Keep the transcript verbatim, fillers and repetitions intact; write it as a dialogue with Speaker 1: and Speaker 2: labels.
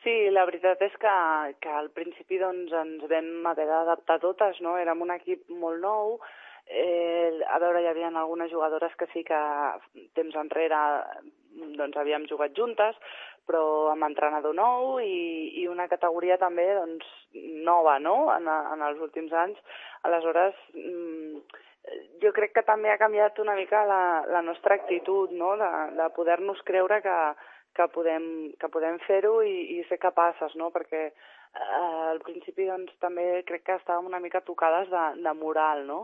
Speaker 1: Sí, la veritat és que, que al principi doncs, ens vam haver d'adaptar totes, no? Érem un equip molt nou, eh, a veure, hi havia algunes jugadores que sí que temps enrere doncs, havíem jugat juntes, però amb entrenador nou i, i una categoria també doncs, nova, no?, en, en els últims anys. Aleshores, jo crec que també ha canviat una mica la, la nostra actitud, no?, de, de poder-nos creure que, que podem, que podem fer-ho i, i ser capaces, no?, perquè eh, al principi doncs, també crec que estàvem una mica tocades de, de moral, no?,